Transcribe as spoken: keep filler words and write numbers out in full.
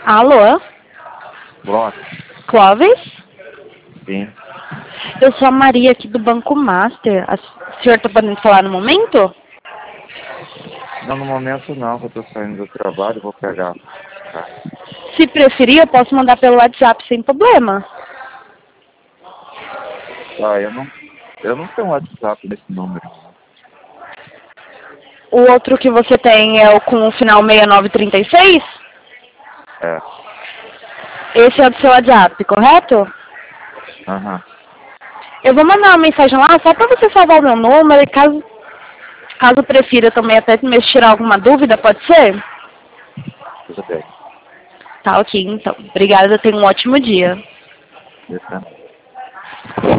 Alô? Boa. Clóvis? Sim. Eu sou a Maria aqui do Banco Master. A- O senhor está podendo falar no momento? Não, no momento não, que eu tô saindo do trabalho, vou pegar. Tá. Se preferir, eu posso mandar pelo WhatsApp sem problema. Ah, eu não, eu não tenho WhatsApp desse número. O outro que você tem é o com o final seis nove três seis? É. Esse é o do seu WhatsApp, correto? Aham. Eu vou mandar uma mensagem lá só para você salvar o meu número e caso, caso prefira também até me tirar alguma dúvida, pode ser? Tudo bem. Tá, ok, então. Obrigada, tenha um ótimo dia. Você também.